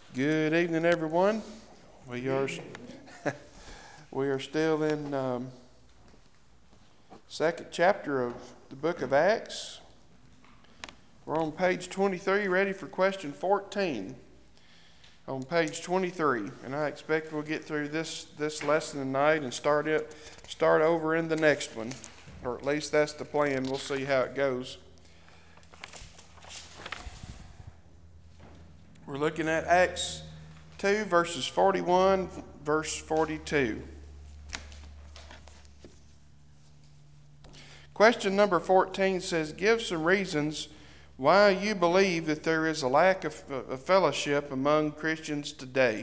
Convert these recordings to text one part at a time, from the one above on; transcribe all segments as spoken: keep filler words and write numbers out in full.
Good evening, everyone. We are we are still in um, second chapter of the book of Acts. We're on page twenty-three, ready for question fourteen. On page twenty-three, and I expect we'll get through this this lesson tonight and start it start over in the next one, or at least that's the plan. We'll see how it goes. We're looking at Acts two, verses forty-one, verse forty-two. Question number fourteen says, give some reasons why you believe that there is a lack of, of fellowship among Christians today.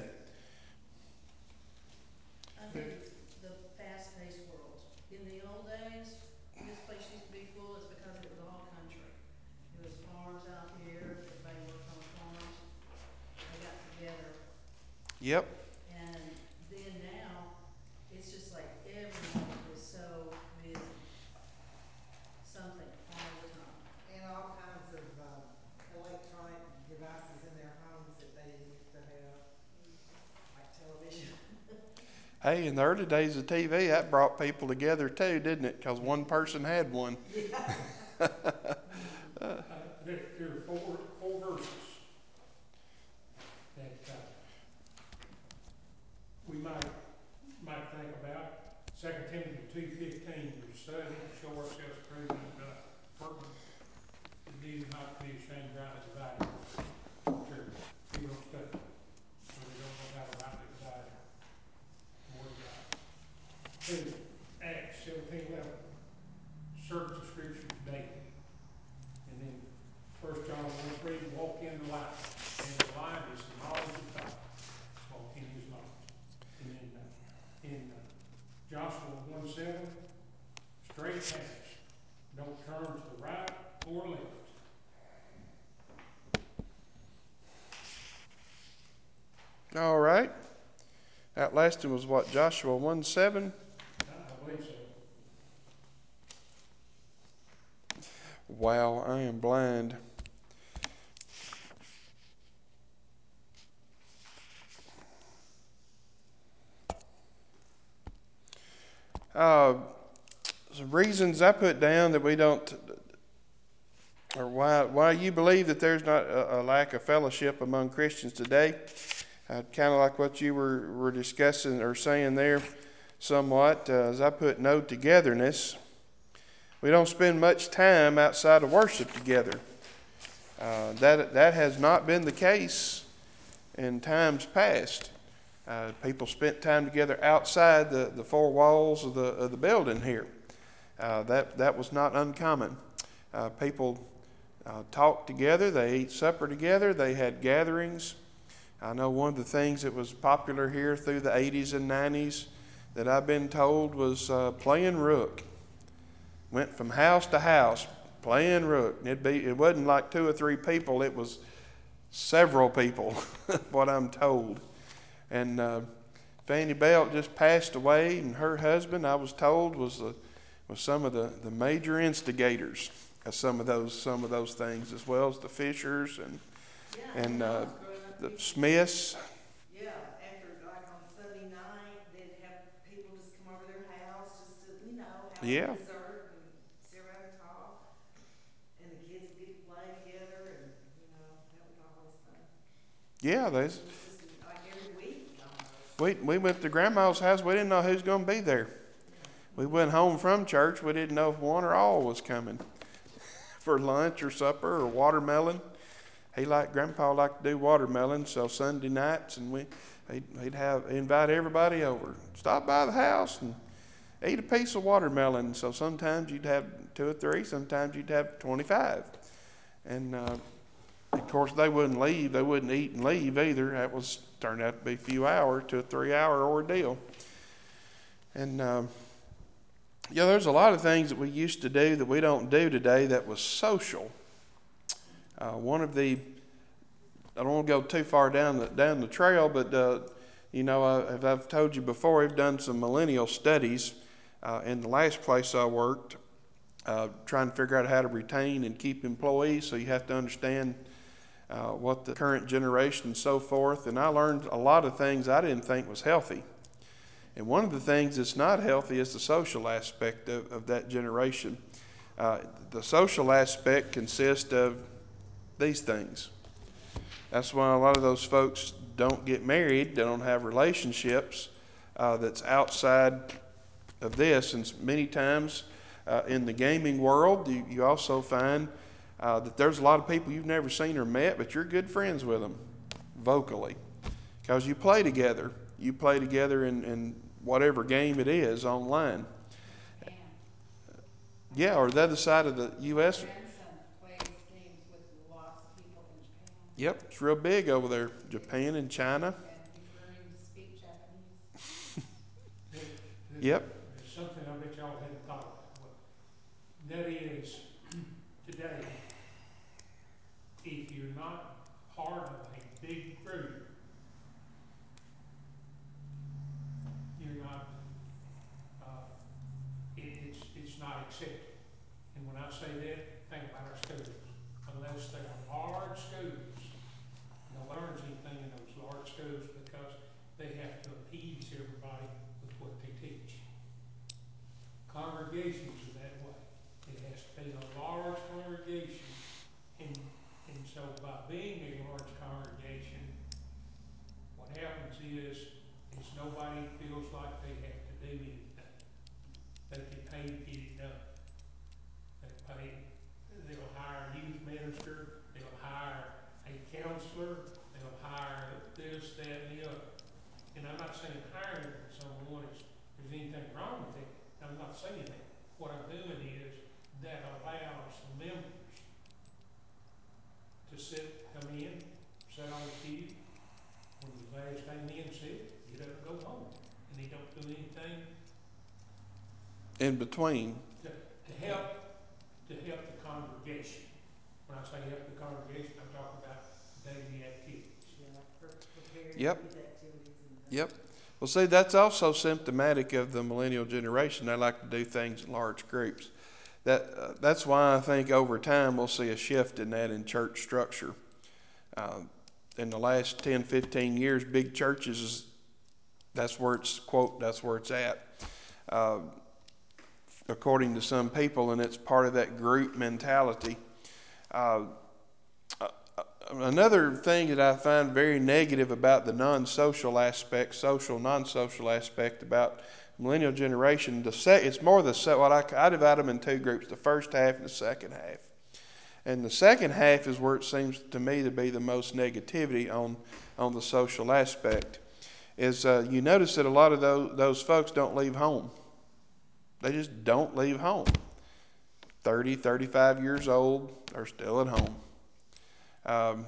I think it's the fast-paced world. In the old days, when this place used to be full, it's because it was all country. It was farms out here. Everybody worked on farms. They got together. Yep. And then now, it's just like everyone is so busy. Something all the time. And all kinds of um, electronic devices in their homes that they didn't used to have, like television. Hey, in the early days of T V, that brought people together too, didn't it? Because one person had one. Yeah. Uh, there, there are four, four verses that uh, we might might think about. Second Timothy two fifteen, we're studying to show ourselves approved unto God, workmen that needed not to be ashamed, rightly dividing the truth. People don't study, so they don't know how to rightly divide the word of God. Two, Acts seventeen eleven, search the scriptures daily. And then First John one three, walk in the light. And the light is the knowledge of God. Walk in his knowledge. And then uh, in uh, Joshua one seven, straight paths. Don't turn to the right or left. All right. That last one was what, Joshua one seven? I, I believe so. Wow, I am blind. Uh, some reasons I put down that we don't, or why why you believe that there's not a, a lack of fellowship among Christians today. Uh, kind of like what you were, were discussing or saying there somewhat, uh, as I put no togetherness. We don't spend much time outside of worship together. Uh, that, that has not been the case in times past. Uh, people spent time together outside the, the four walls of the, of the building here. Uh, that, that was not uncommon. Uh, people uh, talked together, they ate supper together, they had gatherings. I know one of the things that was popular here through the eighties and nineties that I've been told was uh, playing rook. Went from house to house playing rook. It'd be, it wasn't like two or three people, it was several people, what I'm told. And uh, Fanny Belt just passed away, and her husband, I was told, was the, was some of the, the major instigators of some of those some of those things, as well as the Fishers and Yeah, and when I uh, was growing up, the we used to, Smiths. yeah, after, like on Sunday night, they'd have people just come over their house just to, you know, have a Yeah, dessert and sit around and talk. And the kids would get to play together, and, you know, that was always fun. yeah. There's, It was just like every week almost. we we went to Grandma's house. We didn't know who's going to be there. Yeah. We went home from church. We didn't know if one or all was coming for lunch or supper or watermelon. He liked Grandpa liked to do watermelon, so Sunday nights, and we he'd, he'd have invite everybody over. Stop by the house and eat a piece of watermelon. So sometimes you'd have two or three. Sometimes you'd have twenty-five. And uh, of course they wouldn't leave. They wouldn't eat and leave either. That was turned out to be a few hours to a three-hour ordeal. And uh, yeah, there's a lot of things that we used to do that we don't do today that was social. Uh, one of the, I don't want to go too far down the, down the trail, but uh, you know, I, as I've told you before, I've done some millennial studies uh, in the last place I worked, uh, trying to figure out how to retain and keep employees. So you have to understand uh, what the current generation and so forth, and I learned a lot of things I didn't think was healthy. And one of the things that's not healthy is the social aspect of, of that generation. Uh, the social aspect consists of these things. That's why a lot of those folks don't get married, they don't have relationships uh, that's outside of this. And many times uh, in the gaming world, you, you also find uh, that there's a lot of people you've never seen or met, but you're good friends with them vocally because you play together. You play together in, in whatever game it is online. Japan. Yeah, or the other side of the U S. My grandson plays games with lots of people in Japan. Yep, it's real big over there. Japan and China. And he's learning to speak Japanese. There- there- Yep. There's something I bet y'all hadn't thought about. Well, that is, today, if you're not part of a big group, you're not, uh, it, it's, it's not accepted. And when I say that, think about our schools. Unless they are large schools, no one learns anything in those large schools because they have to appease everybody with what they teach. Congregations are that way. It has to be a large congregation, and, and so by being a large congregation, what happens is, is nobody feels like they have to do anything. They get paid to get it done. They pay, they'll hire a youth minister, they'll hire a counselor, they'll hire this, that, and the other. And I'm not saying hiring someone is, there's anything wrong with it. I'm not saying that. What I'm doing is that allows the members to sit, come in, sit on the pew. When the last amen said, get up and go home. And they don't do anything In between. to, to help, to help the congregation. When I say help the congregation, I'm talking about daily activities. Yeah, like pre- preparing Yep. youth activities and things. Yep. Well, see, that's also symptomatic of the millennial generation. They like to do things in large groups. That uh, that's why I think over time we'll see a shift in that in church structure. Uh, in the last ten, fifteen years, big churches is that's where it's quote that's where it's at, uh, according to some people, and it's part of that group mentality. Uh, Another thing that I find very negative about the non-social aspect, social, non-social aspect about millennial generation, the se- it's more the, se- what I, I divide them in two groups, the first half and the second half. And the second half is where it seems to me to be the most negativity on, on the social aspect. Is uh, you notice that a lot of those, those folks don't leave home. They just don't leave home. thirty, thirty-five years old, they're still at home. Um,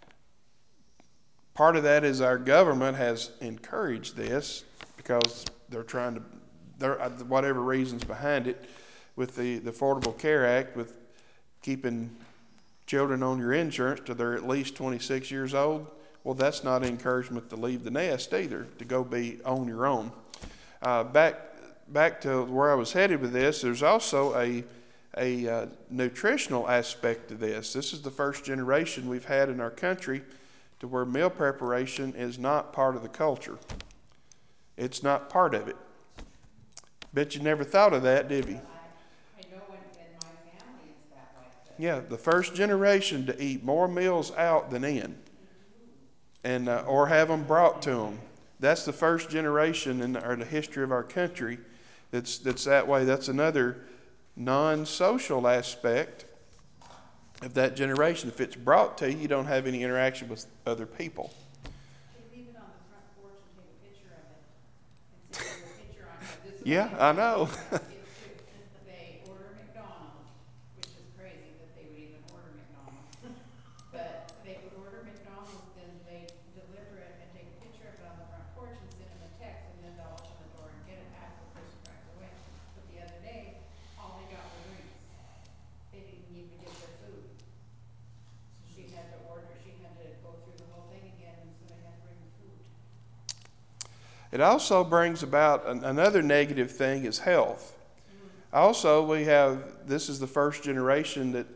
part of that is our government has encouraged this because they're trying to, there whatever reasons behind it, with the, the Affordable Care Act, with keeping children on your insurance till they're at least twenty-six years old. Well, that's not encouragement to leave the nest either, to go be on your own. Uh, back back to where I was headed with this, there's also a a uh, nutritional aspect to this. This is the first generation we've had in our country to where meal preparation is not part of the culture. It's not part of it. Bet you never thought of that, did you? I, I know in, in my family it's that way. But Yeah, the first generation to eat more meals out than in, and uh, or have them brought to them. That's the first generation in the, or the history of our country that's that's that way. That's another non-social aspect of that generation. If it's brought to you, you don't have any interaction with other people. they leave it on the front porch and take a picture of it and send you a picture on, uh, this is Yeah, what I they do know. when they have kids too. They order McDonald's, which is crazy that they would even order McDonald's. But they would order McDonald's, then they deliver it and take a picture of it on the front porch and send them a text, and then they'll open the door and get it after the person drives away. But the other day, all they got were drinks. They didn't even get their food. So she had to order, she had to go through the whole thing again, and so they had to bring the food. It also brings about an, another negative thing is health. Mm. Also, we have this is the first generation that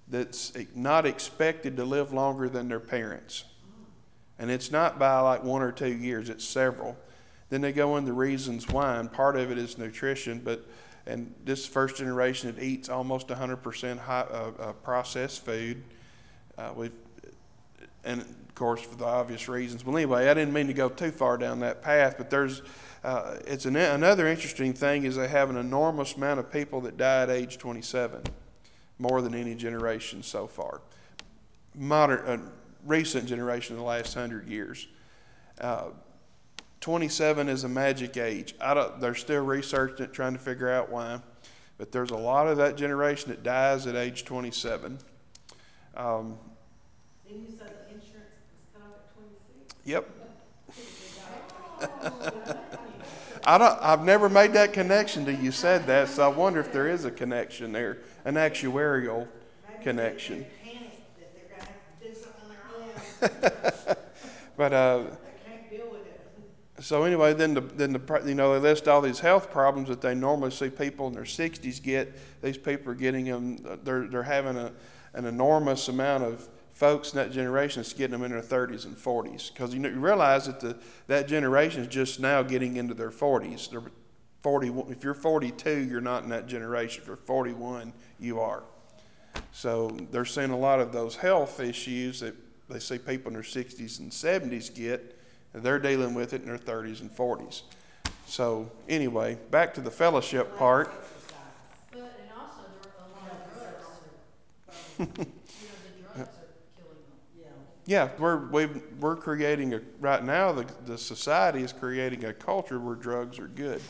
that's not expected to live longer than their parents. And it's not by like one or two years, it's several. Then they go into reasons why, and part of it is nutrition, but and this first generation that eats almost one hundred percent high, uh, uh, processed food. Uh, we've, and of course for the obvious reasons. Well, anyway, I didn't mean to go too far down that path, but there's uh, it's an, another interesting thing is they have an enormous amount of people that die at age twenty-seven, more than any generation so far. Modern, uh, recent generation in the last hundred years. Uh, twenty-seven is a magic age. I don't, they're still researching it, trying to figure out why, but there's a lot of that generation that dies at age twenty-seven. Um, Then you said the insurance was cut off at twenty-six? yep. If they die at twenty-seven. I don't, I've never made that connection till you said that, so I wonder if there is a connection there, an actuarial Maybe connection. they, they panic that they're gonna have to do something on their own. But uh, They can't deal with it. so anyway, then the then the you know they list all these health problems that they normally see people in their sixties get. These people are getting them. They're they're having a an enormous amount of folks in that generation that's getting them in their thirties and forties, because you, know, you realize that the that generation is just now getting into their forties. They're forty. If you're forty-two, you're not in that generation. If you're forty-one, you are. So they're seeing a lot of those health issues that they see people in their sixties and seventies get, and they're dealing with it in their thirties and forties. So anyway, back to the fellowship part. But, and also dr- a lot of Because they're drugs, on their phones. you know, the drugs are killing them. Yeah. Yeah, we're we've, we're creating a right now. The the society is creating a culture where drugs are good.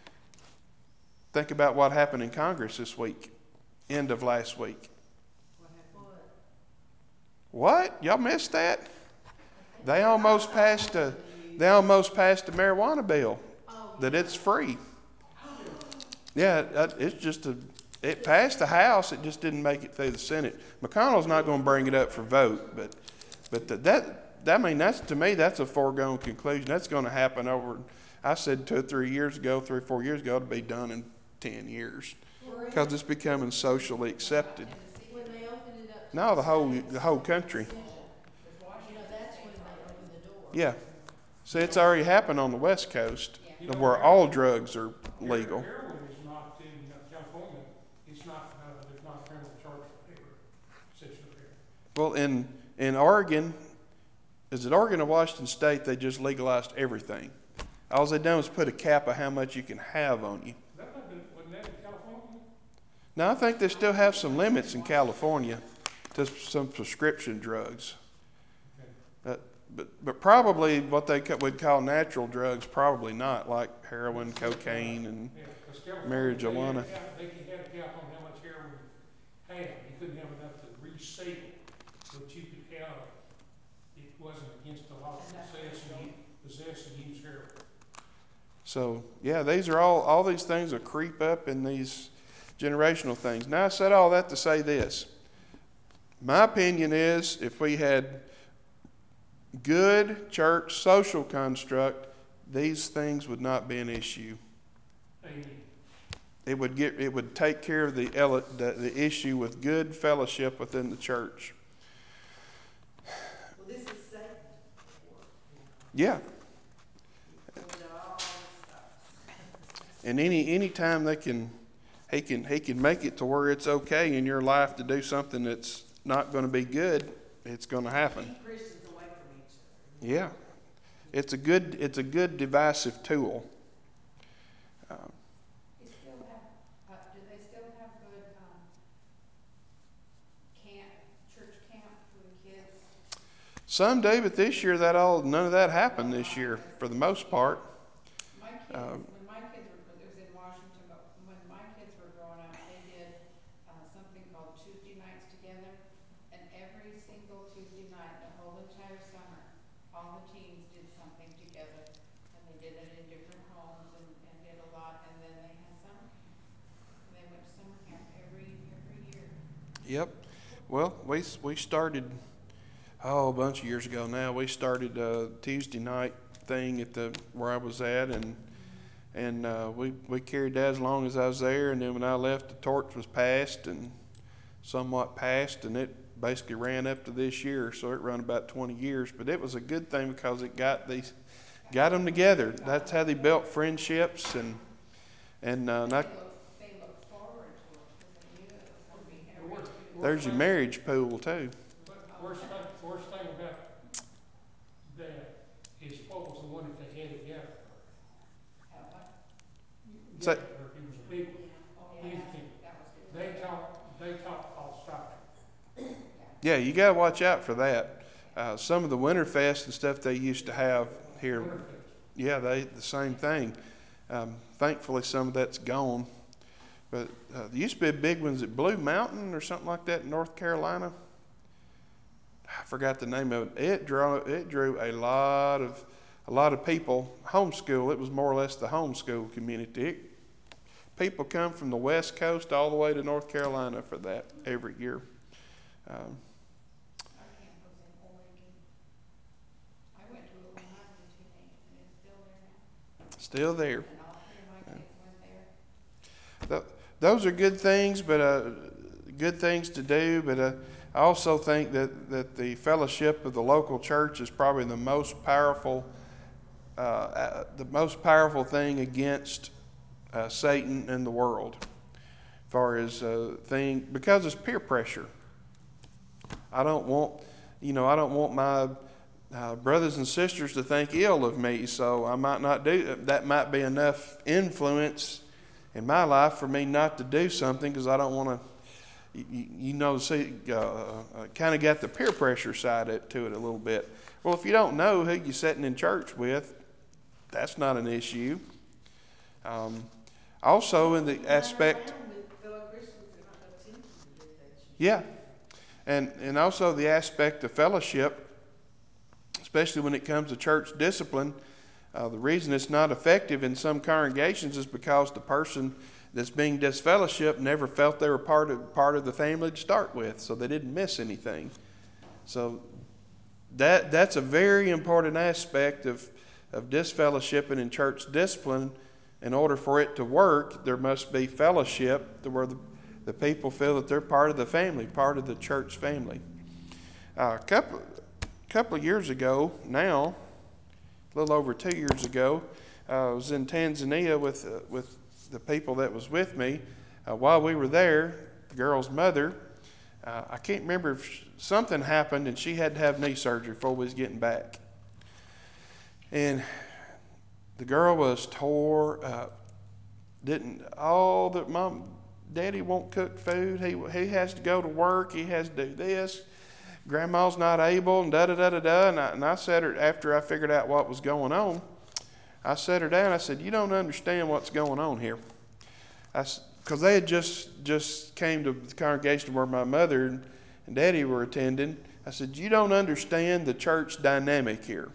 Think about what happened in Congress this week, end of last week. What happened? What? What? Y'all missed that? I think They so. almost passed a they almost passed a marijuana bill Oh, that yeah. it's free. Yeah, it- it's just a it passed the House. It just didn't make it through the Senate. McConnell's not going to bring it up for vote, but but the, that that I mean that's to me that's a foregone conclusion. That's going to happen over. I said two or three years ago, three or four years ago, it'll be done in ten years because it's becoming socially accepted. Tennessee When did they it. opened it up to No, the the whole states the whole for country. decision, Because you Washington know, that's State's when they already. opened the door. Yeah. So it's already happened on the West Coast, Yeah. You know, where all drugs are Her- legal. Heroin is not in uh, California, it's not, uh, there's not a criminal charge for heroin, possession of heroin. Well, in in Oregon, is it Oregon or Washington State? They just legalized everything. All they done was put a cap of how much you can have on you. That might have been, wasn't that in California? Now I think they still have some limits in California to some prescription drugs. Okay. Uh, but but probably what they ca- would call natural drugs, probably not, like heroin, cocaine, and Yeah, because California, they marijuana. had a cap, they had a cap on how much heroin you had. You couldn't have enough to resell, but you could have, it wasn't against the law to Enough possess and, legal. u- possess and use heroin. So yeah, these are all all these things will creep up in these generational things. Now I said all that to say this. My opinion is if we had good church social construct, these things would not be an issue. Amen. It would get it would take care of the ele- the, the issue with good fellowship within the church. Well, this is Satan's work, you know. Yeah. He pulled out all the stops. And any any time they can he can he can make it to where it's okay in your life to do something that's not going to be good, it's going to happen. Keep Christians away from each other. Yeah. It's a good it's a good divisive tool. Um, They still have, uh, do they still have good, um, camp, church camp for the kids? some do, but this year that all none of that happened this year for the most part. My kids, Um, when my kids were, it was in Washington, but when my kids were growing up, they did, uh, something called Tuesday nights together. And every single Tuesday night, the whole entire summer, all the teens did something together. And they did it in different homes and, and did a lot, and then they had summer camp. And they went to summer camp every, every year. Yep. Well, we we started oh a bunch of years ago now. We started a Tuesday night thing at the where I was at, and and uh, we we carried that as long as I was there. And then when I left, the torch was passed, and somewhat past, and it basically ran up to this year, so it ran about twenty years. But it was a good thing because it got these, got them together. That's how they built friendships, and and uh, But not, they look, they look forward to it, cause they knew it was gonna be The every worst, two. worst there's your thing, marriage pool too. but worst thing, worst thing about that is what was the one that they had at Gatlinburg? Have what? So- Gatlinburg, it was a big one. Oh, Youth yeah, camp. that was good. They taught, they taught false doctrine. Yeah, you got to watch out for that. Uh, some of the Winterfest and stuff they used to have here, Winterfest. yeah, they the same thing. Um, thankfully, some of that's gone. But uh, there used to be big ones at Blue Mountain or something like that in North Carolina. I forgot the name of it. It drew it drew a lot of a lot of people. Homeschool. It was more or less the homeschool community. It, people come from the West Coast all the way to North Carolina for that every year. Um, Our camp was in Oregon. I went to it when I was a teenager, and it's still there now, still there. and all three of my kids went there. Th- those are good things, but uh, good things to do. But uh, I also think that, that the fellowship of the local church is probably the most powerful, uh, uh, the most powerful thing against uh, Satan and the world, as far as uh, thing because it's peer pressure. I don't want, you know, I don't want my uh, brothers and sisters to think ill of me, so I might not do that. Might be enough influence in my life for me not to do something because I don't want to, you, you know, see, uh, uh, kind of got the peer pressure side to it a little bit. Well, if you don't know who you're sitting in church with, that's not an issue. Um, also, in the aspect, Hang around with fellow Christians that aren't attempting to do that. yeah, and and also the aspect of fellowship, especially when it comes to church discipline. Uh, the reason it's not effective in some congregations is because the person that's being disfellowshipped never felt they were part of part of the family to start with, so they didn't miss anything. So that that's a very important aspect of of disfellowshipping in church discipline. In order for it to work, there must be fellowship to where the, the people feel that they're part of the family, part of the church family. Uh, a couple couple of years ago now, a little over two years ago, uh, I was in Tanzania with uh, with the people that was with me. Uh, while we were there, the girl's mother, uh, I can't remember if sh- something happened and she had to have knee surgery before we was getting back. And the girl was tore up. Didn't all that mom, daddy won't cook food. He he has to go to work. He has to do this. Grandma's not able, and da da da da da. And I, and I said her after I figured out what was going on. I sat her down. I said, "You don't understand what's going on here." I because they had just just came to the congregation where my mother and, and daddy were attending. I said, "You don't understand the church dynamic here."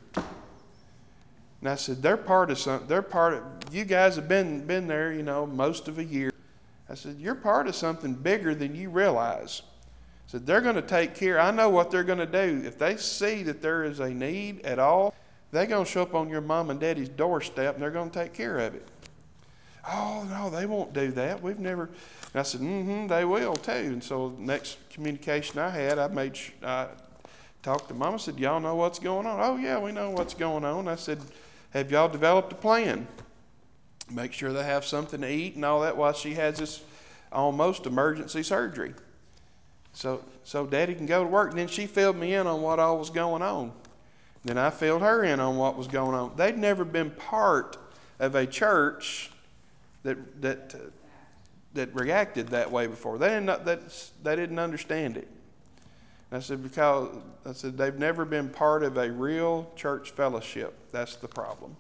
And I said, "They're part of something. They're part of. You guys have been been there, you know, most of a year." I said, "You're part of something bigger than you realize." I said, "They're going to take care. I know what they're going to do. If they see that there is a need at all, they're going to show up on your mom and daddy's doorstep and they're going to take care of it." "Oh, no, they won't do that. We've never." And I said, mm-hmm, they will too. And so the next communication I had, I made sure, I talked to Mom. I said, "Y'all know what's going on?" "Oh, yeah, we know what's going on." I said, "Have y'all developed a plan? Make sure they have something to eat and all that while she has this almost emergency surgery. So so Daddy can go to work." And then she filled me in on what all was going on. Then I filled her in on what was going on. They'd never been part of a church that that uh, that reacted that way before. They didn't that they didn't understand it. And I said, because I said they've never been part of a real church fellowship. That's the problem.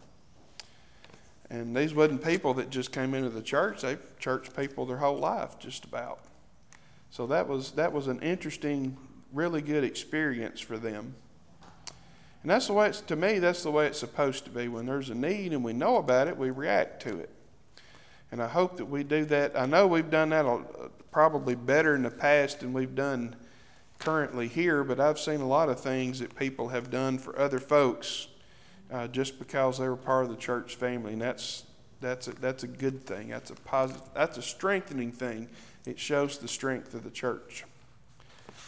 And these wasn't people that just came into the church. They've church people their whole life, just about. So that was that was an interesting, really good experience for them. And that's the way it's, to me, that's the way it's supposed to be. When there's a need and we know about it, we react to it. And I hope that we do that. I know we've done that probably better in the past than we've done currently here, but I've seen a lot of things that people have done for other folks uh, just because they were part of the church family. And that's that's a, that's a good thing. That's a positive, that's a strengthening thing. It shows the strength of the church.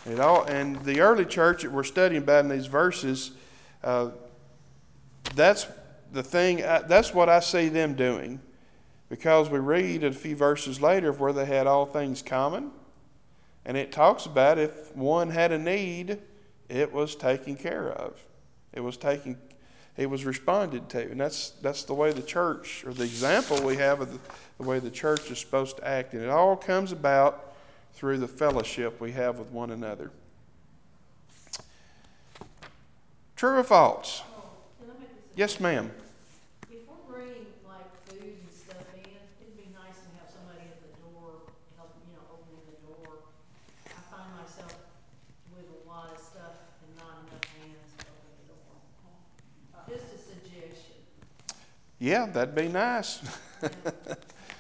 It all, and the early church that we're studying about in these verses, uh, that's the thing, I, that's what I see them doing. Because we read a few verses later of where they had all things common. And it talks about if one had a need, it was taken care of. It was taken, it was responded to. And that's that's the way the church, or the example we have of the, the way the church is supposed to act. And it all comes about through the fellowship we have with one another. True or false? Oh, can I make this a Yes, question? ma'am. If we're bringing like food and stuff in, it'd be nice to have somebody at the door helping, you know, opening the door. I find myself with a lot of stuff and not enough hands to open the door. Just a suggestion. Yeah, that'd be nice. Yeah.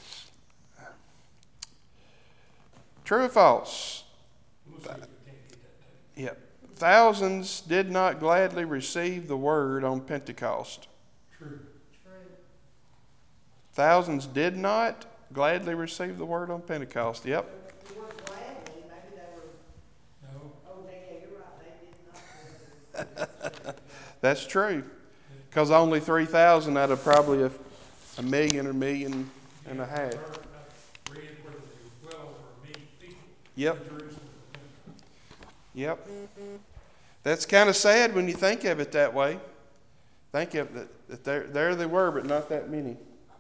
True or false? We'll see if we can't get that taken. Yep. Thousands did not gladly receive the word on Pentecost. True. True. Thousands did not gladly receive the word on Pentecost. Yep. The word gladly, maybe they were, No, oh, yeah, you're right, they did not gladly receive it. That's true, yeah. That's true. Because only three thousand out of probably a, a million or million and a yeah, half. I've heard, I've read where there was well over a million people Yep. in Jerusalem at Pentecost. Yep. That's kind of sad when you think of it that way. Think of it, that there, there they were, but not that many.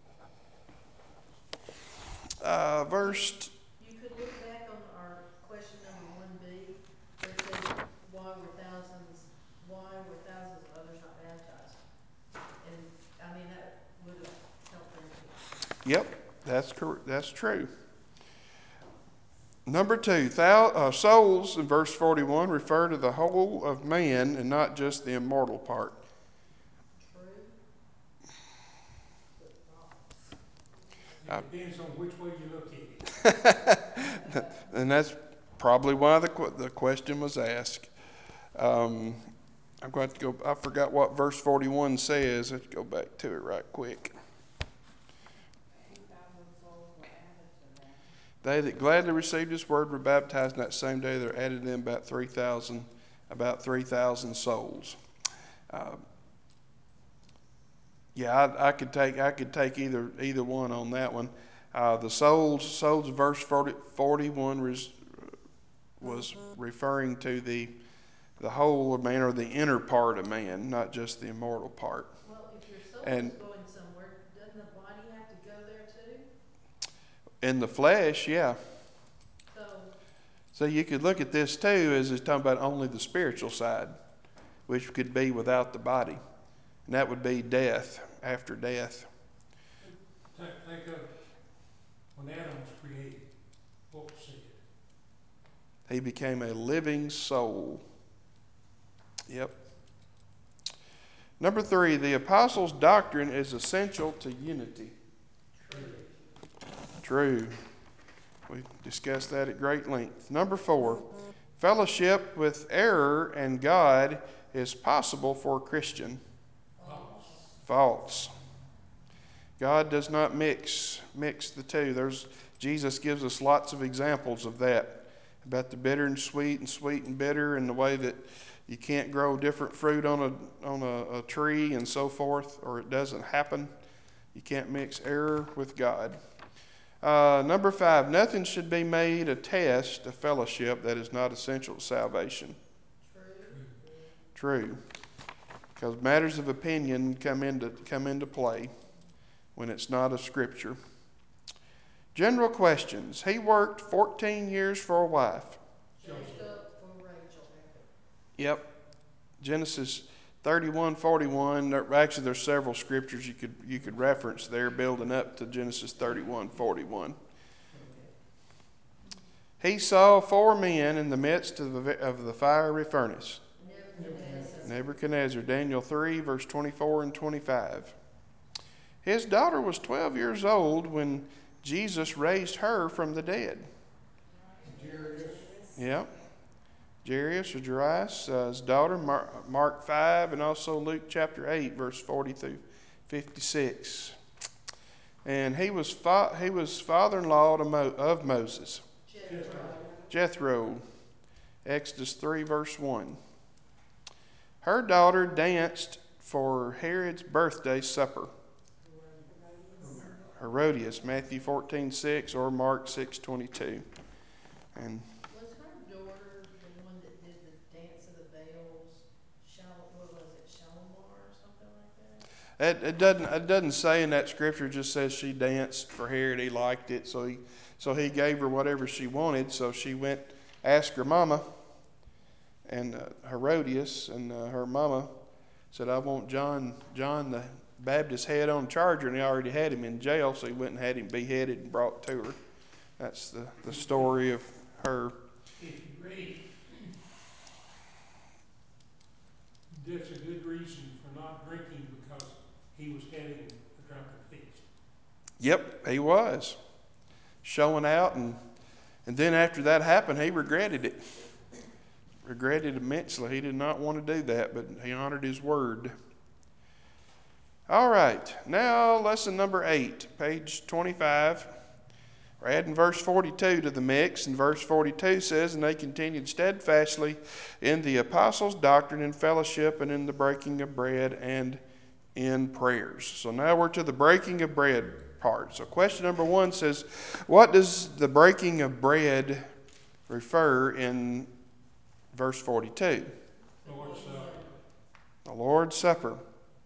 Uh, verse. You could look back on our question number one B, where it says, why were thousands, why were thousands of others not baptized? And, I mean, that would have helped them too. Yep, that's correct. That's true. Number two, thou, uh, souls in verse forty-one refer to the whole of man and not just the immortal part. True. But false. It depends on which way you look at it. And that's probably why the, qu- the question was asked. Um, I'm going to go, I forgot what verse forty-one says. Let's go back to it right quick. Two thousand souls were added to them. They that gladly received his word were baptized, and that same day there added to them about three thousand, about three thousand souls. Uh, yeah, I, I could take I could take either either one on that one. Uh, the souls souls of verse forty, forty-one was, was referring to the the whole of man, or the inner part of man, not just the immortal part. Well, if your soul And is going somewhere, doesn't the body have to go there too? in the flesh, yeah. So, So you could look at this too as it's talking about only the spiritual side, which could be without the body. And that would be death, after death. Think, think of when Adam was created, what was said? He became a living soul. Yep. Number three, the apostles' doctrine is essential to unity. true. True. We discussed that at great length. Number four, fellowship with error and God is possible for a Christian. False. False. God does not mix mix the two. There's Jesus gives us lots of examples of that, about the bitter and sweet and sweet and bitter, and the way that you can't grow different fruit on a on a, a tree and so forth, or it doesn't happen. You can't mix error with God. Uh, number five, nothing should be made a test of fellowship that is not essential to salvation. True. True. Because matters of opinion come into come into play when it's not of Scripture. General questions. He worked fourteen years for a wife. Jacob for Rachel. Yep. Genesis thirty-one forty-one. There, actually, there's several scriptures you could you could reference there, building up to Genesis thirty-one forty-one. He saw four men in the midst of the, of the fiery furnace. Nebuchadnezzar. Nebuchadnezzar, Daniel three, verse twenty-four and twenty-five. His daughter was twelve years old when Jesus raised her from the dead. Jairus. Yep. Jairus or Jairus, uh, his daughter, Mark, Mark five, and also Luke chapter eight, verse forty through fifty-six. And he was fa- he was father-in-law to Mo- of Moses, Jethro. Jethro. Exodus three, verse one. Her daughter danced for Herod's birthday supper. Herodias, Matthew fourteen, six or Mark six, twenty-two. And Was her daughter the one that did the dance of the veils? Shal, what was it, Shalimar or something like that? it, it doesn't it doesn't say in that scripture. It just says she danced for Herod. He liked it, so he so he gave her whatever she wanted. So she went, asked her mama, and uh, Herodias, and uh, her mama said, "I want John John the Baptist's head on charger," and he already had him in jail, so he went and had him beheaded and brought to her. That's the, the story of her. If you read, that's a good reason for not drinking because he was having a drunken feast. Yep, he was showing out, and and then after that happened, he regretted it. Regretted immensely. He did not want to do that, but he honored his word. All right, now lesson number eight, page twenty-five. We're adding verse forty-two to the mix, and verse forty-two says, "And they continued steadfastly in the apostles' doctrine and fellowship and in the breaking of bread and in prayers." So now we're to the breaking of bread part. So question number one says, what does the breaking of bread refer in verse forty-two? Lord's Supper. The Lord's Supper.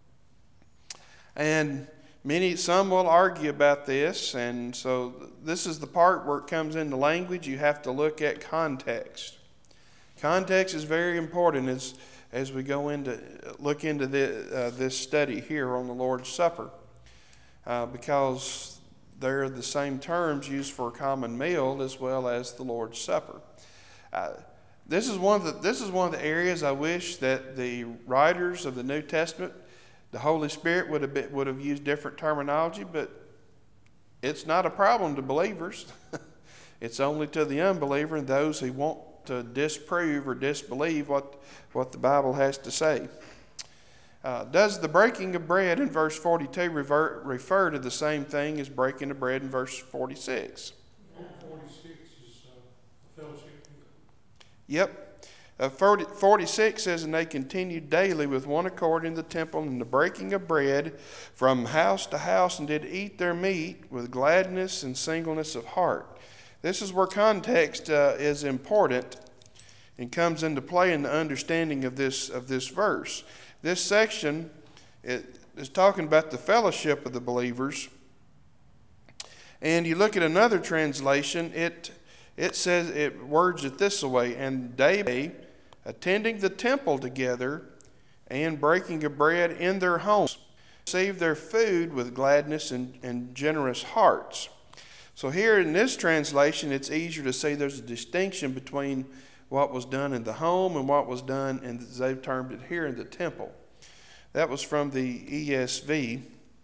And many, some will argue about this, and so this is the part where it comes into language. You have to look at context. Context is very important as as we go into look into the, uh, this study here on the Lord's Supper, uh, because they're the same terms used for a common meal as well as the Lord's Supper. Uh, this is one of the this is one of the areas I wish that the writers of the New Testament, the Holy Spirit, would have been, would have used different terminology, but it's not a problem to believers. It's only to the unbeliever and those who want to disprove or disbelieve what, what the Bible has to say. Uh, does the breaking of bread in verse forty-two revert, refer to the same thing as breaking of bread in verse forty-six? forty-six is uh, a fellowship meal. Yep. Uh, forty, forty-six says, "And they continued daily with one accord in the temple and the breaking of bread from house to house, and did eat their meat with gladness and singleness of heart." This is where context uh, is important and comes into play in the understanding of this of this verse. This section it, is talking about the fellowship of the believers. And you look at another translation, it it says, it words it this way, "And they attending the temple together and breaking of bread in their homes, received their food with gladness and, and generous hearts." So here in this translation, it's easier to see there's a distinction between what was done in the home and what was done, and as they've termed it here, in the temple. That was from the E S V.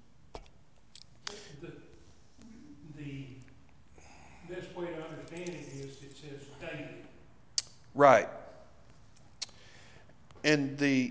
The, the best way to understand it is it says daily. Right. In the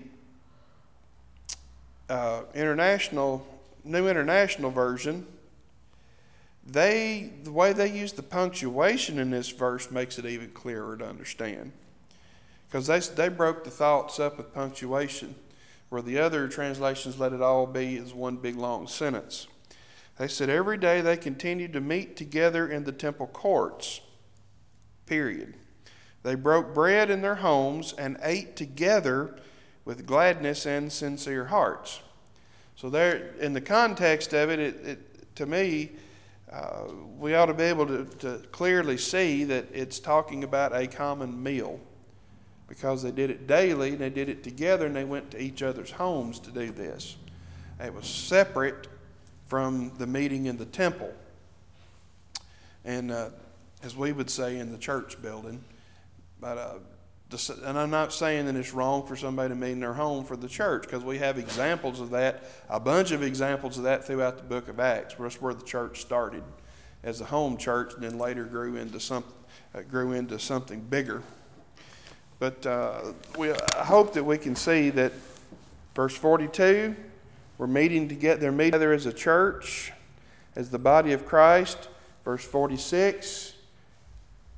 uh, international, New International Version, they the way they use the punctuation in this verse makes it even clearer to understand, because they they broke the thoughts up with punctuation, where the other translations let it all be as one big long sentence. They said every day they continued to meet together in the temple courts. Period. They broke bread in their homes and ate together with gladness and sincere hearts. So there, in the context of it, it, it to me, uh, we ought to be able to, to clearly see that it's talking about a common meal, because they did it daily and they did it together and they went to each other's homes to do this. It was separate from the meeting in the temple, and uh, as we would say in the church building. But uh, and I'm not saying that it's wrong for somebody to meet in their home for the church, because we have examples of that, a bunch of examples of that throughout the book of Acts. That's where the church started as a home church, and then later grew into some, uh, grew into something bigger. But uh, we I hope that we can see that verse forty-two, we're meeting together. They're meeting together as a church, as the body of Christ. Verse forty-six.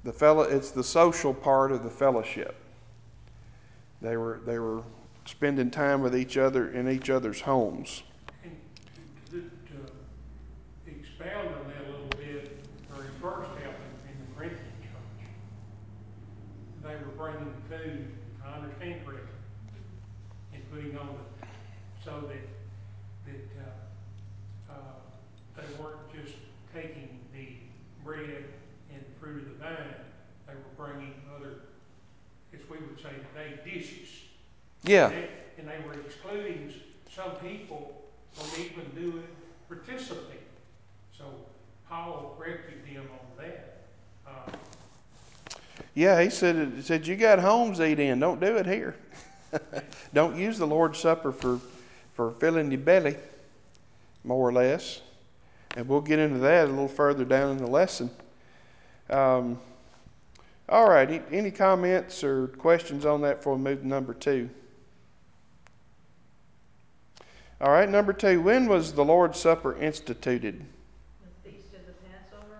the fellow, it's the social part of the fellowship. They were they were spending time with each other in each other's homes. And to, to expound on that a little bit, the very first happened in the Corinthian church. They were bringing food, if I understand correctly, and putting on the, so that, that, uh, uh, they weren't just taking the bread and the fruit of the vine, they were bringing other, as we would say today, dishes. Yeah. And they, and they were excluding some people from even doing, participating. So Paul corrected them on that. Uh, Yeah, he said, he said, you got homes to eat in. Don't do it here. Don't use the Lord's Supper for, for filling your belly, more or less. And we'll get into that a little further down in the lesson. Um, all right, any, any comments or questions on that before we move to number two? All right, number two, when was the Lord's Supper instituted? The feast of the Passover?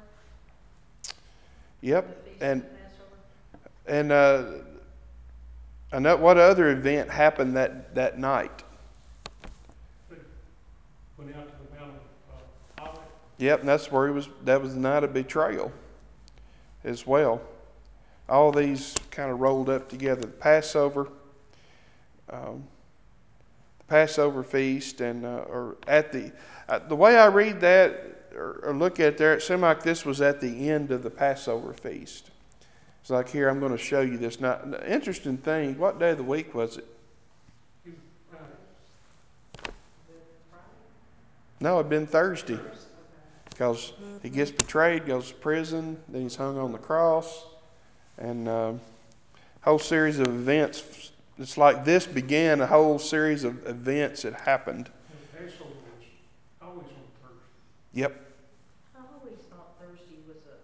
Yep, The feast and of the Passover? and uh, I know what other event happened that, that night. but went out to the Mount of uh, Olivet. Yep, and that's where he was. That was the night of betrayal, as well. All these kind of rolled up together. The Passover, um, the Passover feast, and uh, or at the uh, the way I read that or, or look at it there, it seemed like this was at the end of the Passover feast. It's like, here, I'm going to show you this. Now, the interesting thing, what day of the week was it? You, uh, Good Friday? No, it'd been Thursday, Okay. because he gets betrayed, goes to prison, then he's hung on the cross, and uh, whole series of events. It's like this began a whole series of events that happened. you know, Passover was always on Thursday. Yep. I always thought Thursday was a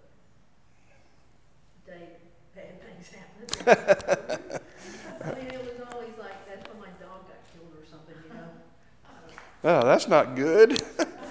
day bad things happened. I mean, it was always like, that's when my dog got killed or something, you know? I don't, Oh, that's not good.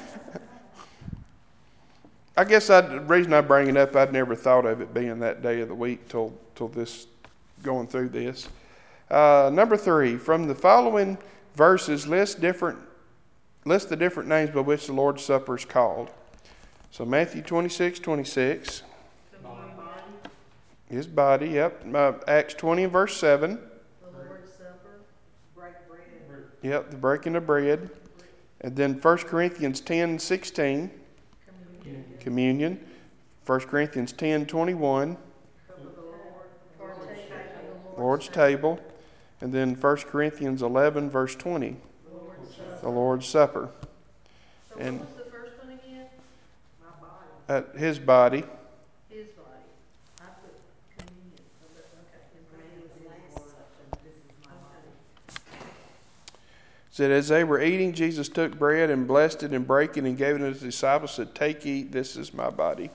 I guess I, the reason I bring it up, I'd never thought of it being that day of the week till till this, going through this. Uh, number three, from the following verses, list different list the different names by which the Lord's Supper is called. So Matthew twenty-six, twenty-six, communion, his body. Yep. Uh, Acts twenty and verse seven. the Lord's Supper, Break bread. Bread. Yep, the breaking of bread. bre- And then First Corinthians ten, sixteen, communion, communion. First Corinthians ten, twenty-one, Cup of the Lord. partake of the Lord's Lord's table, table. And then First Corinthians eleven, verse twenty, Lord's the Supper. Lord's Supper. So And what was the first one again? My body. at his body. His body. I put communion, oh, but, okay, his I mean, body. it was his blood, so this is my Okay. body. Said, as they were eating, Jesus took bread and blessed it and brake it and gave it to his disciples, said, take, eat, this is my body.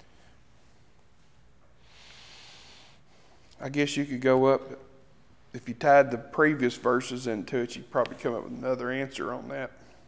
I guess you could go up, if you tied the previous verses into it, you'd probably come up with another answer on that.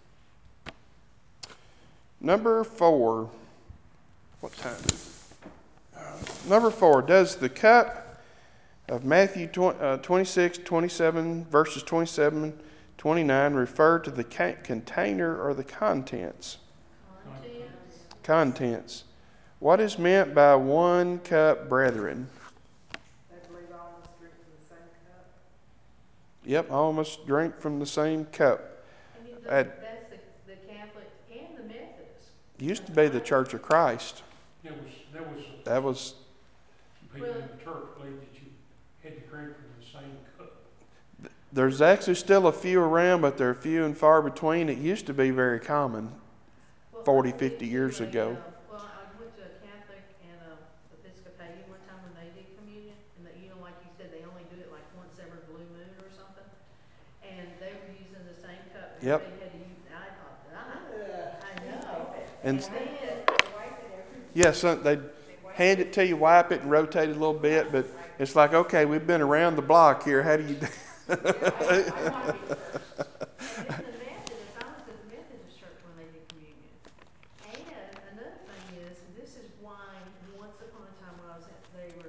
Number four. What time is it? Uh, number four. Does the cup of Matthew twenty-six, twenty-seven, verses twenty-seven, twenty-nine refer to the container or the contents? Contents, Contents. What is meant by one cup, brethren? They believe all must drink from the same cup. Yep, all must drink from the same cup. and you, At, the, that's the, the Catholic and the Methodist. used to be the Church of Christ. There was, there was a- That was, people Well- in the church believed that you had to drink from the same cup. there's actually still a few around, but they're few and far between. It used to be very common. Well, I forty, went fifty to years a, ago. uh, Well, I went to a Catholic and a Episcopalian one time when they did communion, and that, you know, like you said, they only do it like once every blue moon or something. And they were using the same cup, and Yep. everybody had to use, I thought, ah, Ugh. I know. And- And then, They wipe it every, Yes, yeah, so they they wipe hand it to you, wipe it, and rotate it a little bit. But it's like, okay, we've been around the block here. How do you do? Yeah, I, I wanna be first. and then the Methodist, I was at the Methodist church when they did communion. And another thing is, this is why once upon a time when I was at, they were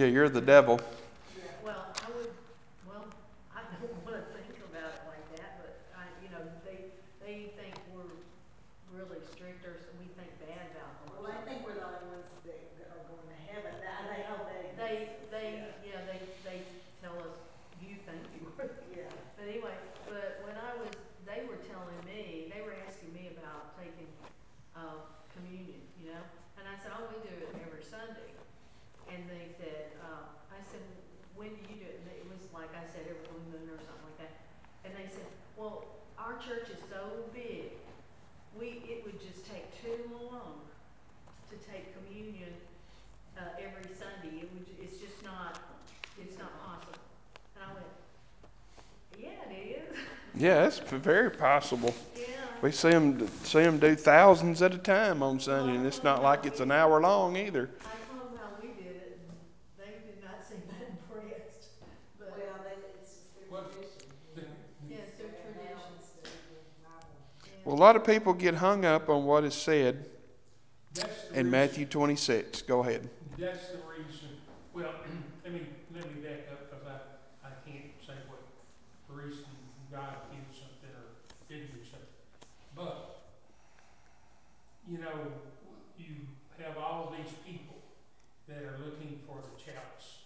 Yeah, you're the devil. Yeah. Well, I would, well, I don't wanna think about it like that, but I, you know, they, they think we're really strict or s- we think bad about them or Well, they something. think we're the only ones that g- are going to heaven. That, they hold that against They, us. they, yeah, they, they tell us, you think you are. Yeah. But anyway, but when I was, they were telling me, they were asking me about taking, uh, communion, you know? And I said, oh, we do it every Sunday. And they said, uh, I said, when do you do it? And it was like I said, every blue moon or something like that. And they said, well, our church is so big, we, it would just take too long to take communion, uh, every Sunday. It would, ju- it's just not, it's not possible. And I went, yeah, it is. Yeah, it's v- very possible. Yeah. We see them, see them do thousands at a time on Well, Sunday, I and it's told them not how like it's we, an hour long either. I told them how we did it, and they did not seem that impressed. But Well, they, it's just their Well, tradition, you the- know. yeah, it's their They have that tradition. instead of the Bible. Well, a Yeah. lot of people get hung up on what is said That's the in reason. Matthew twenty-six. Go ahead. That's the reason, well, let me, let me back up, because I, I can't say what the reason God did something or didn't do something. But, you know, you have all these people that are looking for the chalice.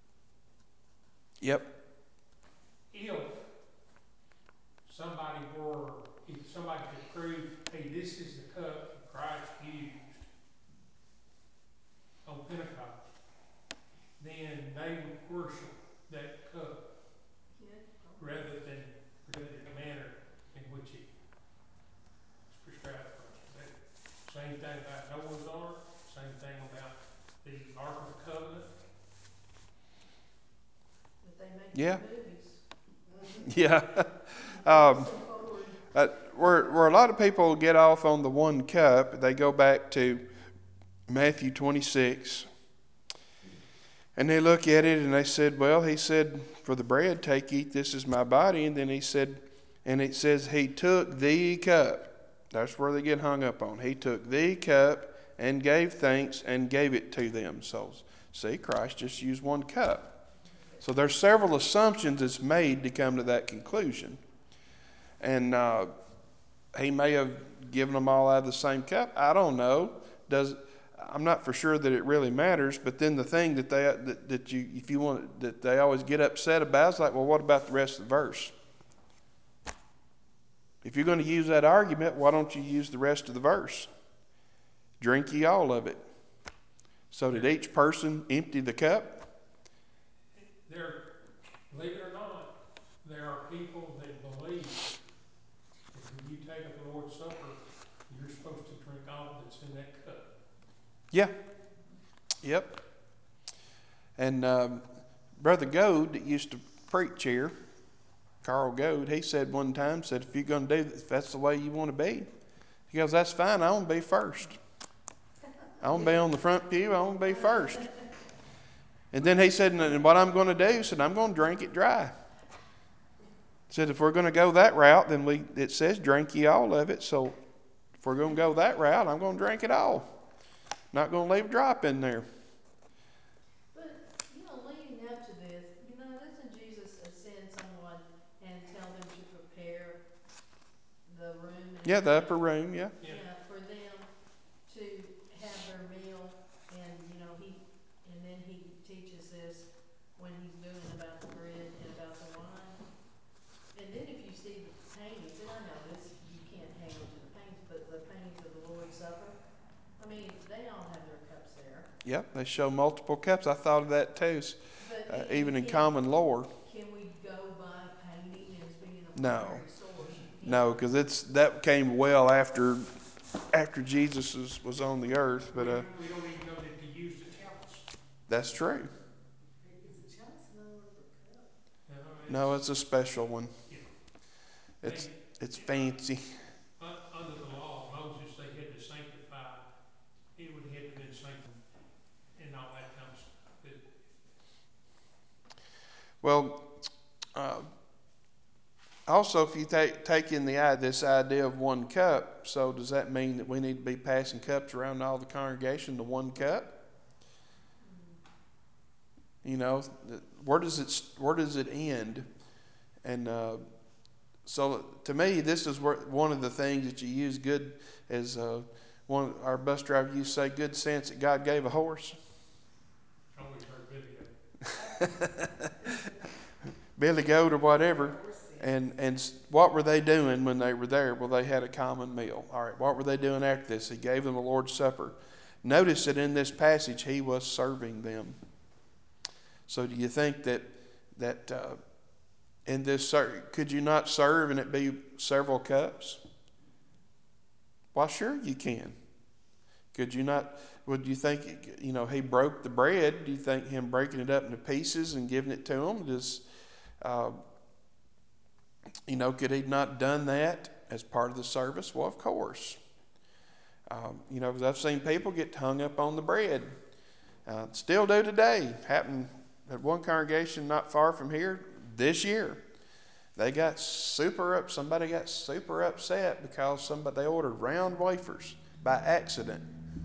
Yep. If somebody were, if somebody could prove, hey, this is the cup that Christ used on Pentecost, then they would worship that cup Yeah. rather than the manner in which it is prescribed for us to do. Same thing about Noah's Ark, same thing about the Ark of the Covenant. But they make Yeah. good movies. Yeah. They Um, look so forward. Uh, where, where a lot of people get off on the one cup, they go back to Matthew twenty-six and they look at it and they said, well, he said, for the bread, take, eat, this is my body. And then he said, and it says, he took the cup. That's where they get hung up on. He took the cup and gave thanks and gave it to them. So, see, Christ just used one cup. So there's several assumptions that's made to come to that conclusion. And, uh, he may have given them all out of the same cup. I don't know. Does I'm not for sure that it really matters. But then the thing that they that, that you if you want that they always get upset about is like, well, what about the rest of the verse? If you're going to use that argument, why don't you use the rest of the verse? Drink ye all of it. So did each person empty the cup? There, believe it or not, there are people that believe that when you take the Lord's Supper, you're supposed to drink all that's in that cup. Yeah. Yep. And um, Brother Goad that used to preach here, Carl Goad, he said one time, said, if you're going to do this, if that's the way you want to be, he goes, that's fine. I want to be first. I want to be on the front pew. I want to be first. And then he said, and what I'm going to do, said, I'm going to drink it dry. Said, if we're going to go that route, then we it says drink ye all of it. So if we're going to go that route, I'm going to drink it all. Not going to leave a drop in there. But, you know, leading up to this, you know, doesn't Jesus send someone and tell them to prepare the room and Yeah, the everything? upper room, yeah. Yeah. Yeah, for them to have their meal, and, you know, he, and then he teaches this when he's doing about the bread and about the wine. And then if you see the paintings, and I know this, you can't hang on to the paintings, but the paintings of the Lord's Supper, I mean, they all have their cups there. Yep, they show multiple cups. I thought of that too, But uh, I mean, even in can, common lore. can we go by painting as being a No. primary source? You can't. No, because it's that came well after after Jesus was, was on the earth. But we, uh, we don't even know that he used a chalice. that's true. Is the chalice no longer a cup? You know, No, it's a special one. Yeah. It's They, it's fancy. un, under the law of Moses, they had to sanctify, it would have to been sanctified and all that kind of stuff. But Well, uh, also, if you take take in the eye this idea of one cup, so does that mean that we need to be passing cups around all the congregation to one cup? You know, where does it where does it end? And uh, so to me, this is where, one of the things that you use good as uh, one our bus driver used to say, good sense that God gave a horse. Always heard video. Billy Goat or whatever. Horse sense. And and what were they doing when they were there? Well, they had a common meal. All right, what were they doing after this? He gave them the Lord's Supper. Notice that in this passage, he was serving them. So do you think that that uh, in this, could you not serve and it be several cups? Well, sure you can. Could you not, would you think, you know, he broke the bread? Do you think him breaking it up into pieces and giving it to them? Does, uh, you know, could he not done that as part of the service? Well, of course. Um, you know, because I've seen people get hung up on the bread. Uh, still do today. Happened at one congregation not far from here this year. They got super up. Somebody got super upset because somebody they ordered round wafers by accident,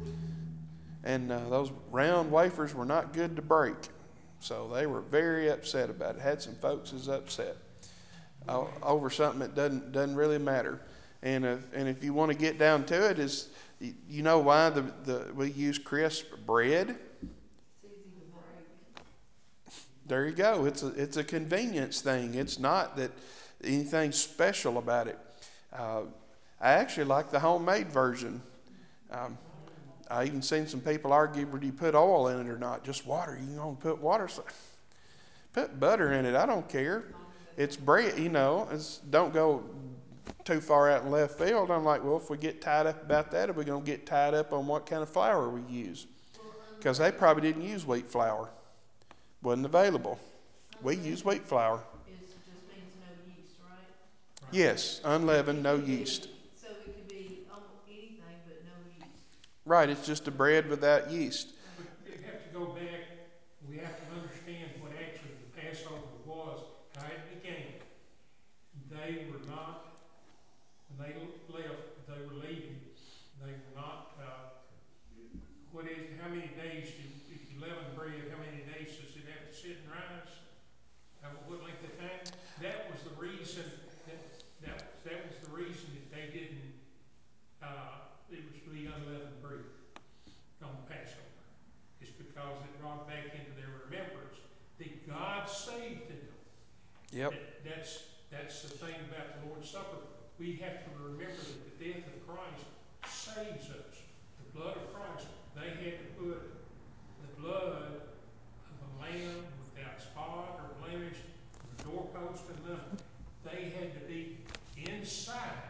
and uh, those round wafers were not good to break. So they were very upset about it. Had some folks as upset uh, over something that doesn't doesn't really matter. And if, and if you want to get down to it, is you know why the, the we use crisp bread? It's easy to break. There you go. It's a it's a convenience thing. It's not that anything special about it. Uh, I actually like the homemade version. Um, I even seen some people argue, "Would you put oil in it or not? Just water. You can only put water. So put butter in it. I don't care. It's bread. You know. It's, don't go too far out in left field." I'm like, well, if we get tied up about that, are we going to get tied up on what kind of flour we use? Because they probably didn't use wheat flour. Wasn't available. We use wheat flour. Is, just means no yeast, right? Right. Yes, unleavened, no It could be- yeast. So it could be almost anything but no yeast. Right, it's just a bread without yeast. But you have to go back, we have to understand what actually the Passover was, how it began. They were not, when they left, they were leaving, they were not, uh, what is, how many days do, if you leaven bread, how many days does it have to sit and rise? How, what length of time? That was the reason, that, that, that was the reason that they didn't, uh, it was to be unleavened bread on Passover. It's because it brought back into their remembrance that God saved them. Yep. That, that's, that's the thing about the Lord's Supper. We have to remember that the death of Christ saves us. The blood of Christ, they had to put the blood of a lamb without spot or blemish on the doorpost and lintel. They had to be inside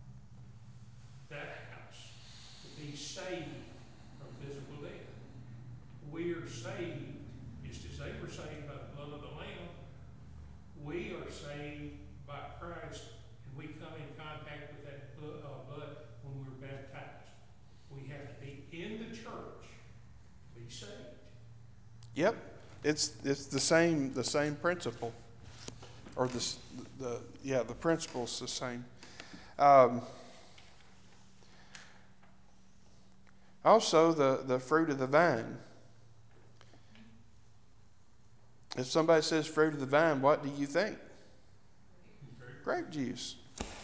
that house to be saved from physical death. We are saved, just as they were saved by the blood of the Lamb, we are saved by Christ, and we come in contact with that blood, uh, blood when we're baptized. We have to be in the church to be saved. Yep. It's it's the same the same principle, or the the yeah the principle's the same. Um, also, the the fruit of the vine. If somebody says fruit of the vine, what do you think? Okay? Grape juice.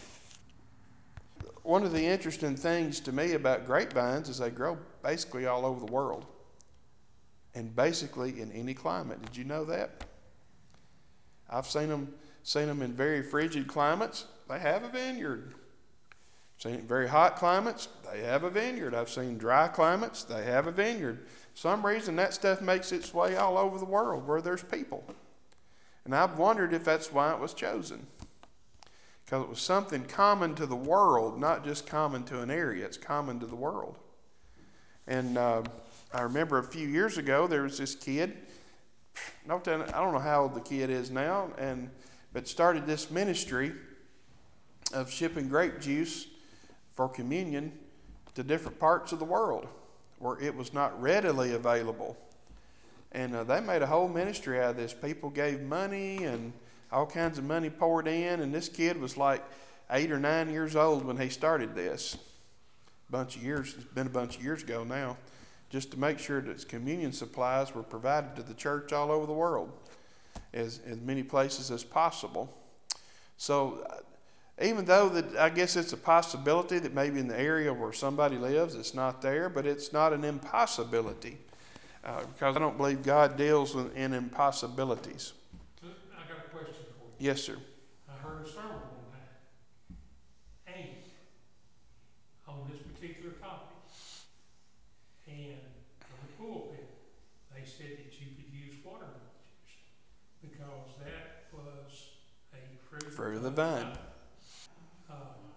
One of the interesting things to me about grapevines is they grow basically all over the world, and basically in any climate. Did you know that? I've seen them seen them in very frigid climates. They have a vineyard. Seen it in very hot climates. They have a vineyard. I've seen dry climates. They have a vineyard. For some reason that stuff makes its way all over the world where there's people. And I've wondered if that's why it was chosen. Because it was something common to the world, not just common to an area. It's common to the world. And uh, I remember a few years ago, there was this kid. I don't know how old the kid is now, and but started this ministry of shipping grape juice for communion to different parts of the world where it was not readily available. And uh, they made a whole ministry out of this. People gave money and all kinds of money poured in. And this kid was like eight or nine years old when he started this. A bunch of years, it's been a bunch of years ago now. just to make sure that communion supplies were provided to the church all over the world, as in many places as possible. So uh, even though that I guess it's a possibility that maybe in the area where somebody lives it's not there, but it's not an impossibility, uh, because I don't believe God deals in, in impossibilities. I got a question for you. Yes, sir. I heard a sermon one time, and on this particular topic, and from the pulpit, they said that you could use watermelon juice because that was a fruit, Fruit of of the the vine. vine. Uh,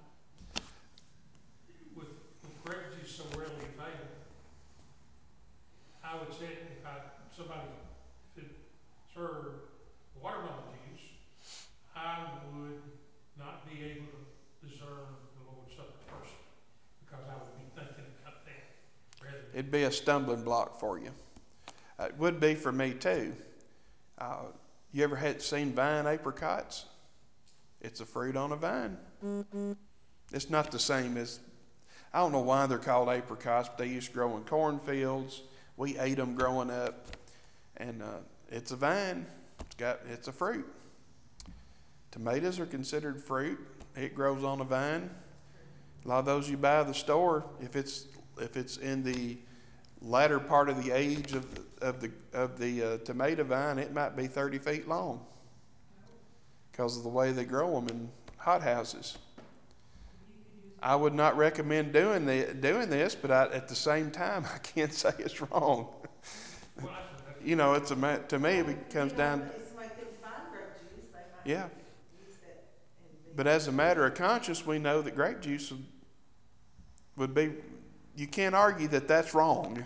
with with grape juice so readily available, I would say if I somebody if it served watermelon juice, I would not be able to discern the Lord's Supper personally because I would be thinking about that rather than. It'd be a stumbling block for you. Uh, it would be for me too. Uh, you ever had seen vine apricots? It's a fruit on a vine. It's not the same as, I don't know why they're called apricots, but they used to grow in cornfields. We ate them growing up, and uh, it's a vine. It's got it's a fruit. Tomatoes are considered fruit. It grows on a vine. A lot of those you buy at the store, if it's if it's in the latter part of the age of of the of the uh, tomato vine, it might be thirty feet long because of the way they grow them in hothouses. I would not recommend doing the, doing this, but I, at the same time, I can't say it's wrong. Well, that's, that's, You know, it's a to me Well, it comes you know, down. if somebody couldn't find grape juice, they might Yeah, use that and be. but as a matter of conscience, we know that grape juice would, would be. You can't argue that that's wrong.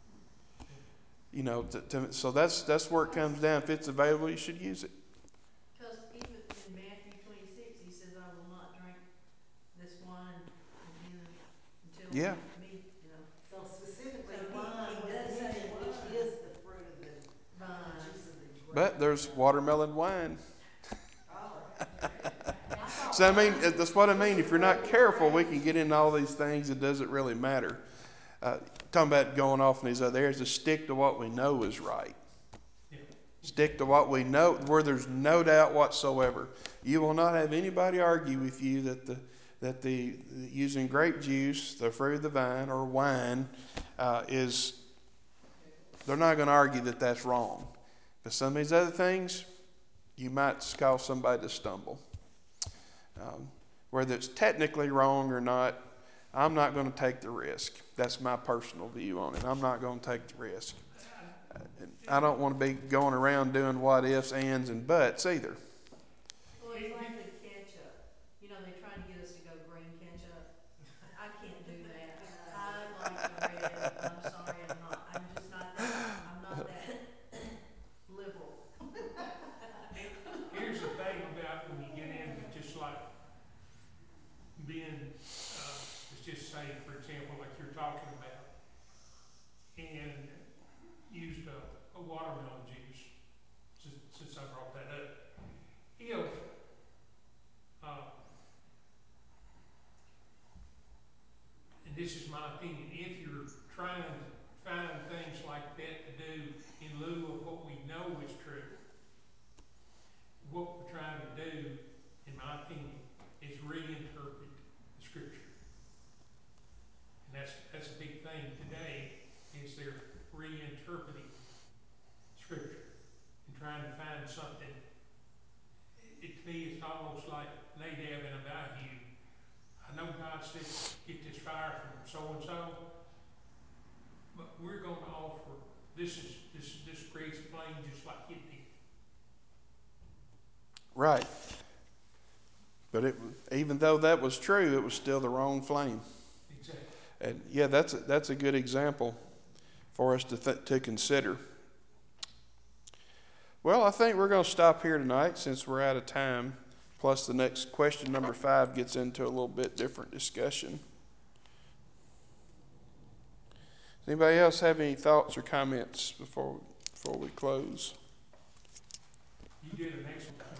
You know, to, to, so that's that's where it comes down. If it's available, you should use it. Because even in Matthew twenty-six, he says, I will not drink this wine again until Yeah. we meet, you know. So specifically, So he- wine he was does say mentioned, which wine. is the fruit of the, I mean, Vine. the juice of the grape. But there's watermelon wine. Oh, I I thought So I mean, wine that's what I was mean. the If you're not fruit of careful, we grapes. can get into all these things. It doesn't really matter. Uh, talking about going off in these other areas, just stick to what we know is right. yeah. Stick to what we know, where there's no doubt whatsoever. You will not have anybody argue with you that the that the using grape juice, the fruit of the vine, or wine uh, is. They're not going to argue that that's wrong. But some of these other things, you might cause somebody to stumble. Um, whether it's technically wrong or not, I'm not going to take the risk. That's my personal view on it. I'm not going to take the risk. I don't want to be going around doing what ifs, ands, and buts either. Well, it's like the ketchup. You know, they tried to get us to go green ketchup. I can't do that. I like the red. I'm sorry, I'm not. I'm just not that. I'm not that liberal. Here's the thing about when you get into just like being, uh, let's just say, for example, like you're talking about, and used a, a watermelon juice, since, since I brought that up. If, uh, and this is my opinion, if you're trying to find things like that to do in lieu of what we know is true, what we're trying to do, in my opinion, is reinterpret the scripture. And that's that's a big thing today, is they're reinterpreting scripture and trying to find something. It, to me, it's almost like Nadab and Abihu. I know God said, get this fire from so and so, but we're going to offer this is this this creates a flame just like it did. Right. But it, even though that was true, it was still the wrong flame. Exactly. And yeah, that's a, that's a good example for us to th- to consider. Well, I think we're going to stop here tonight since we're out of time. Plus, the next question, number five, gets into a little bit different discussion. Does anybody else have any thoughts or comments before before we close? You did an excellent